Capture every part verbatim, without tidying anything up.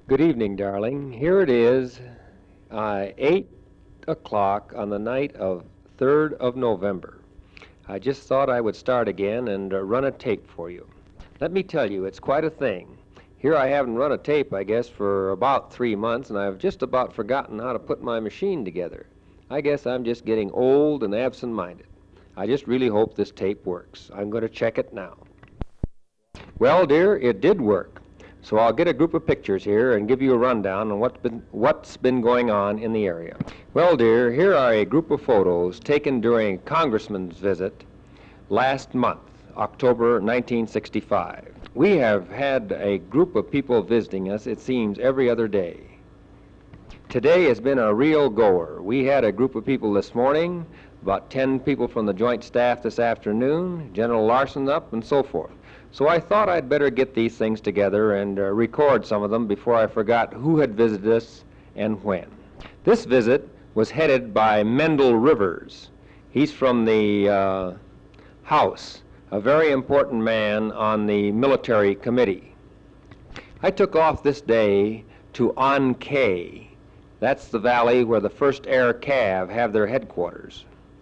Good evening, darling. Here it is, uh, eight o'clock on the night of third of November. I just thought I would start again and uh, run a tape for you. Let me tell you, it's quite a thing. Here I haven't run a tape, I guess, for about three months, and I've just about forgotten how to put my machine together. I guess I'm just getting old and absent-minded. I just really hope this tape works. I'm going to check it now. Well, dear, it did work. So I'll get a group of pictures here and give you a rundown on what's been, what's been going on in the area. Well, dear, here are a group of photos taken during a congressman's visit last month, October nineteen sixty-five. We have had a group of people visiting us, it seems, every other day. Today has been a real goer. We had a group of people this morning, about ten people from the Joint Staff this afternoon, General Larson up, and so forth. So I thought I'd better get these things together and uh, record some of them before I forgot who had visited us and when. This visit was headed by Mendel Rivers. He's from the uh, House, a very important man on the military committee. I took off this day to Ankei. That's the valley where the first Air Cav have their headquarters.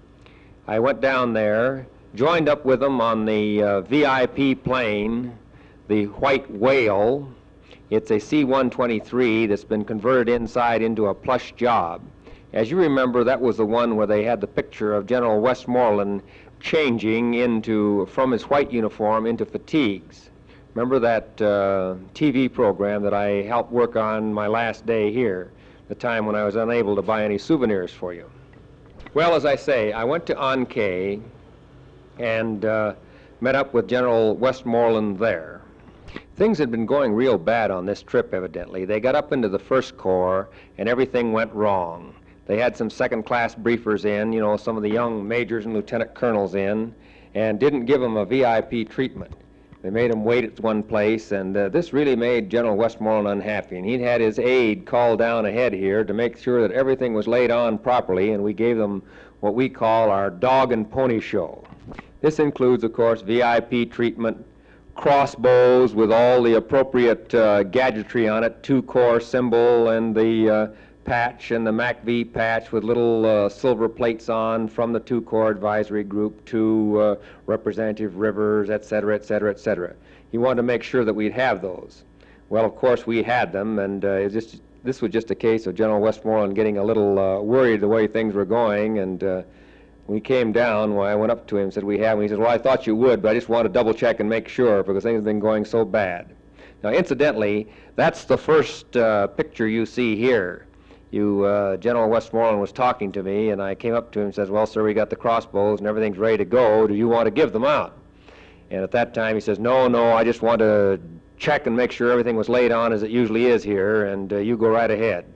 I went down there, joined up with them on the uh, V I P plane, the White Whale. It's a C one twenty-three that's been converted inside into a plush job. As you remember, that was the one where they had the picture of General Westmoreland changing into from his white uniform into fatigues. Remember that uh, T V program that I helped work on my last day here, the time when I was unable to buy any souvenirs for you? Well, as I say, I went to Ankei and uh, met up with General Westmoreland there. Things had been going real bad on this trip, evidently. They got up into the First Corps, and everything went wrong. They had some second-class briefers in, you know, some of the young majors and lieutenant colonels in, and didn't give them a V I P treatment. They made them wait at one place, and uh, this really made General Westmoreland unhappy, and he'd had his aide called down ahead here to make sure that everything was laid on properly, and we gave them what we call our dog and pony show. This includes, of course, V I P treatment, crossbows with all the appropriate uh, gadgetry on it, two-corps symbol and the uh, patch and the M A C V patch with little uh, silver plates on from the two-corps advisory group to uh, Representative Rivers, et cetera, et cetera, et cetera. He wanted to make sure that we'd have those. Well, of course, we had them, and uh, it just, this was just a case of General Westmoreland getting a little uh, worried the way things were going, and uh, we came down, well, I went up to him and said, we have, and he said, well, I thought you would, but I just want to double check and make sure because things have been going so bad. Now, incidentally, that's the first uh, picture you see here. You, uh, General Westmoreland was talking to me, and I came up to him and says, well, sir, we got the crossbows and everything's ready to go. Do you want to give them out? And at that time, he says, no, no, I just want to check and make sure everything was laid on as it usually is here, and uh, you go right ahead.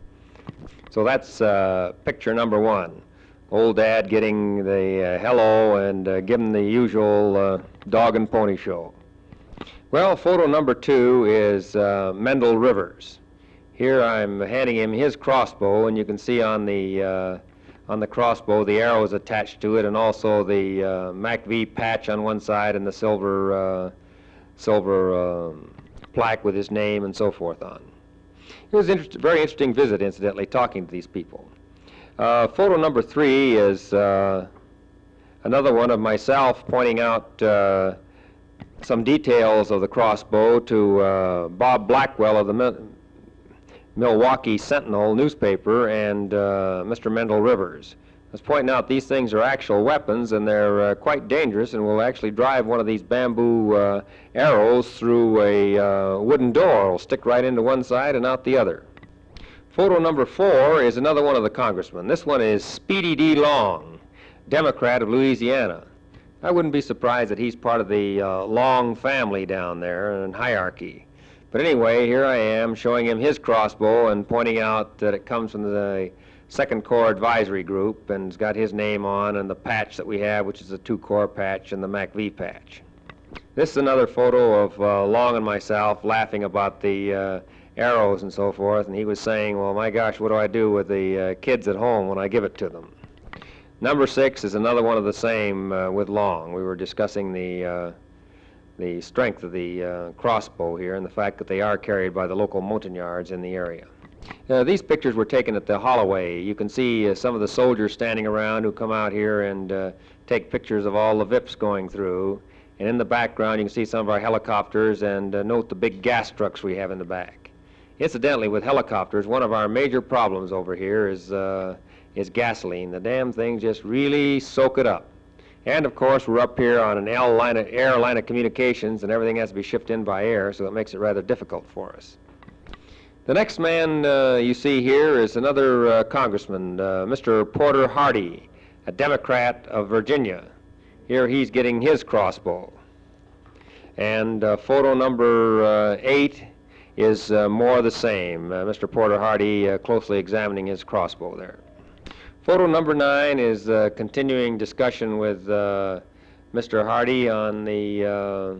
So that's uh, picture number one. Old Dad getting the uh, hello and uh, giving the usual uh, dog and pony show. Well, photo number two is uh, Mendel Rivers. Here I'm handing him his crossbow, and you can see on the uh, on the crossbow the arrows attached to it, and also the uh, M A C V patch on one side and the silver uh, silver uh, plaque with his name and so forth on. It was a inter- very interesting visit, incidentally, talking to these people. Uh, photo number three is uh, another one of myself pointing out uh, some details of the crossbow to uh, Bob Blackwell of the Mi- Milwaukee Sentinel newspaper and uh, Mister Mendel Rivers. I was pointing out these things are actual weapons, and they're uh, quite dangerous, and will actually drive one of these bamboo uh, arrows through a uh, wooden door. It'll stick right into one side and out the other. Photo number four is another one of the congressmen. This one is Speedy D. Long, Democrat of Louisiana. I wouldn't be surprised that he's part of the uh, Long family down there in hierarchy. But anyway, here I am showing him his crossbow and pointing out that it comes from the Second Corps Advisory Group and it's got his name on and the patch that we have, which is the two-corps patch and the M A C V patch. This is another photo of uh, Long and myself laughing about the uh, arrows and so forth, and he was saying, well, my gosh, what do I do with the uh, kids at home when I give it to them? Number six is another one of the same uh, with Long. We were discussing the uh, the strength of the uh, crossbow here and the fact that they are carried by the local Montagnards in the area. Uh, these pictures were taken at the Holloway. You can see uh, some of the soldiers standing around who come out here and uh, take pictures of all the V I Ps going through. And in the background you can see some of our helicopters, and uh, note the big gas trucks we have in the back. Incidentally, with helicopters, one of our major problems over here is, uh, is gasoline. The damn things just really soak it up. And of course we're up here on an L line of, air line of communications, and everything has to be shipped in by air, so it makes it rather difficult for us. The next man uh, you see here is another uh, congressman, uh, Mister Porter Hardy, a Democrat of Virginia. Here he's getting his crossbow. And uh, photo number uh, eight is uh, more the same. Uh, Mister Porter Hardy uh, closely examining his crossbow there. Photo number nine is uh, continuing discussion with uh, Mister Hardy on the uh,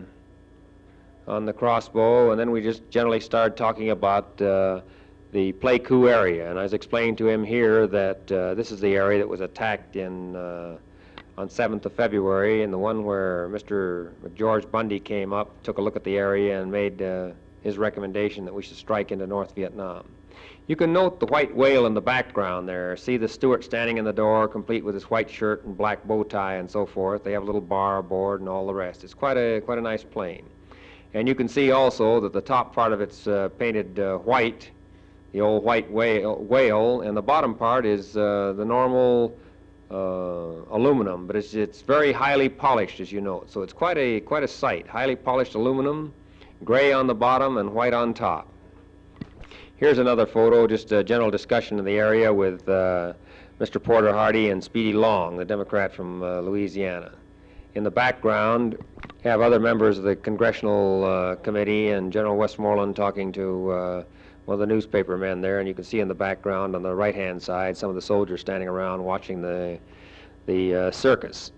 on the crossbow, and then we just generally started talking about uh, the Pleiku area. And I was explaining to him here that uh, this is the area that was attacked in uh, on seventh of February, and the one where Mister George Bundy came up, took a look at the area, and made uh, his recommendation that we should strike into North Vietnam. You can note the white whale in the background there. See the steward standing in the door, complete with his white shirt and black bow tie and so forth. They have a little bar aboard and all the rest. It's quite a quite a nice plane. And you can see also that the top part of it's uh, painted uh, white, the old white whale, whale, and the bottom part is uh, the normal uh, aluminum, but it's it's very highly polished, as you note. So it's quite a quite a sight. Highly polished aluminum, gray on the bottom and white on top. Here's another photo, just a general discussion of the area with uh, Mister Porter Hardy and Speedy Long, the Democrat from uh, Louisiana. In the background, have other members of the Congressional uh, Committee and General Westmoreland talking to uh, one of the newspaper men there, and you can see in the background on the right-hand side some of the soldiers standing around watching the, the uh, circus.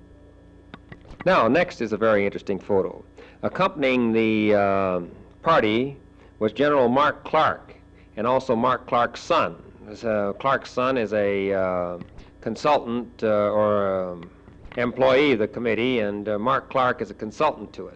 Now, next is a very interesting photo. Accompanying the uh, party was General Mark Clark, and also Mark Clark's son. This, uh, Clark's son is a uh, consultant uh, or um, employee of the committee, and uh, Mark Clark is a consultant to it.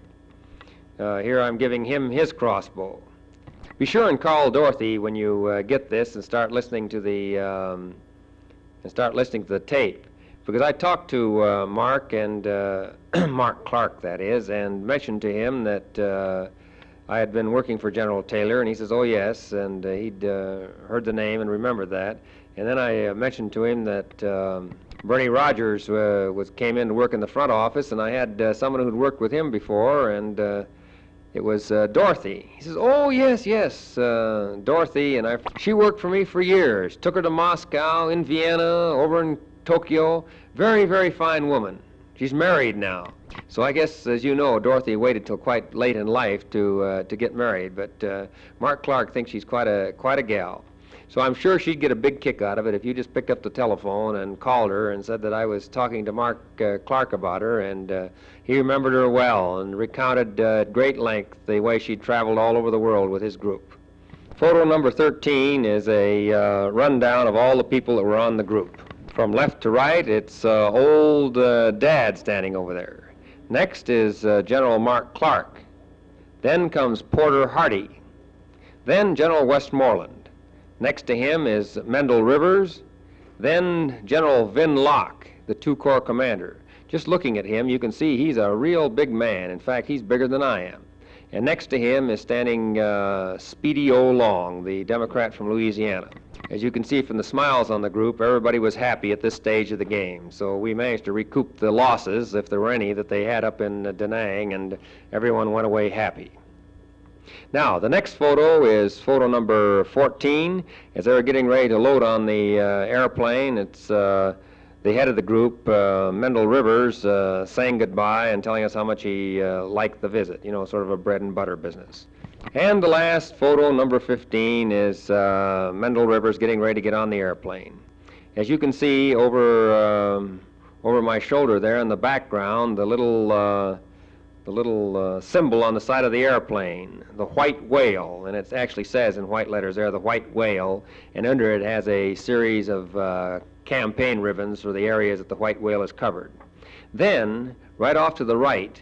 Uh, here I'm giving him his crossbow. Be sure and call Dorothy when you uh, get this and start listening to the um, and start listening to the tape, because I talked to uh, Mark and uh, Mark Clark, that is, and mentioned to him that uh, I had been working for General Taylor, and he says, oh yes, and uh, he'd uh, heard the name and remembered that. And then I uh, mentioned to him that um, Bernie Rogers uh, was came in to work in the front office, and I had uh, someone who'd worked with him before, and uh, it was uh, Dorothy. He says, oh yes, yes, uh, Dorothy, and I, she worked for me for years. Took her to Moscow, in Vienna, over in Tokyo. Very, very fine woman. She's married now. So I guess, as you know, Dorothy waited till quite late in life to uh, to get married. But uh, Mark Clark thinks she's quite a quite a gal. So I'm sure she'd get a big kick out of it if you just picked up the telephone and called her and said that I was talking to Mark uh, Clark about her, and uh, he remembered her well and recounted uh, at great length the way she'd traveled all over the world with his group. Photo number thirteen is a uh, rundown of all the people that were on the group. From left to right, it's uh, old uh, Dad standing over there. Next is uh, General Mark Clark. Then comes Porter Hardy. Then General Westmoreland. Next to him is Mendel Rivers. Then General Vin Locke, the two-corps commander. Just looking at him, you can see he's a real big man. In fact, he's bigger than I am. And next to him is standing uh, Speedy O. Long, the Democrat from Louisiana. As you can see from the smiles on the group, everybody was happy at this stage of the game. So we managed to recoup the losses, if there were any, that they had up in uh, Da Nang, and everyone went away happy. Now, the next photo is photo number fourteen. As they were getting ready to load on the uh, airplane, it's uh, the head of the group, uh, Mendel Rivers, uh, saying goodbye and telling us how much he uh, liked the visit, you know, sort of a bread and butter business. And the last photo, number fifteen, is uh, Mendel Rivers getting ready to get on the airplane. As you can see over um, over my shoulder there in the background, the little uh, the little uh, symbol on the side of the airplane, the white whale, and it actually says in white letters there, the white whale, and under it has a series of uh, campaign ribbons for the areas that the white whale is covered. Then, right off to the right,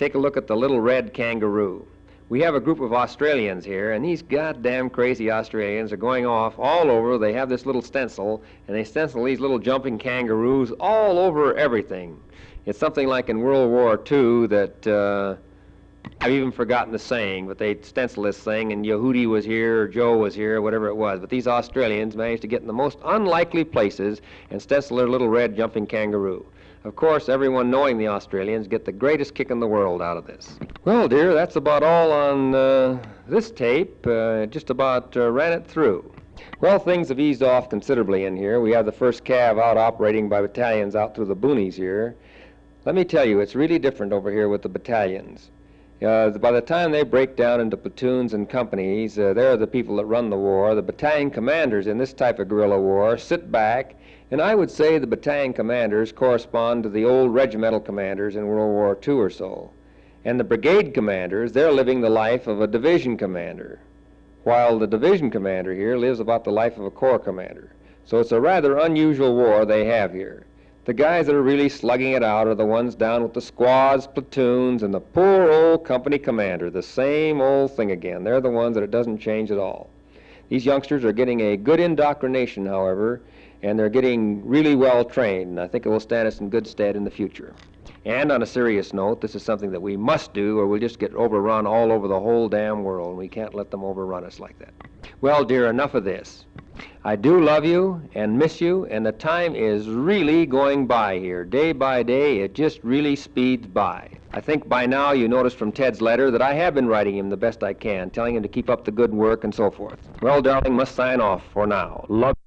take a look at the little red kangaroo. We have a group of Australians here, and these goddamn crazy Australians are going off all over. They have this little stencil, and they stencil these little jumping kangaroos all over everything. It's something like in World War Two that, uh, I've even forgotten the saying, but they stencil this thing, and Yehudi was here, or Joe was here, or whatever it was. But these Australians managed to get in the most unlikely places and stencil their little red jumping kangaroo. Of course, everyone knowing the Australians get the greatest kick in the world out of this. Well, dear, that's about all on uh, this tape. Uh, just about uh, ran it through. Well, things have eased off considerably in here. We have the first cav out operating by battalions out through the boonies here. Let me tell you, it's really different over here with the battalions. Uh, by the time they break down into platoons and companies, uh, they're the people that run the war. The battalion commanders in this type of guerrilla war sit back, and I would say the battalion commanders correspond to the old regimental commanders in World War Two or so. And the brigade commanders, they're living the life of a division commander, while the division commander here lives about the life of a corps commander. So it's a rather unusual war they have here. The guys that are really slugging it out are the ones down with the squads, platoons, and the poor old company commander, the same old thing again. They're the ones that it doesn't change at all. These youngsters are getting a good indoctrination, however, and they're getting really well trained, and I think it will stand us in good stead in the future. And on a serious note, this is something that we must do, or we'll just get overrun all over the whole damn world, and we can't let them overrun us like that. Well, dear, enough of this. I do love you and miss you, and the time is really going by here. Day by day, it just really speeds by. I think by now you noticed from Ted's letter that I have been writing him the best I can, telling him to keep up the good work and so forth. Well, darling, must sign off for now. Love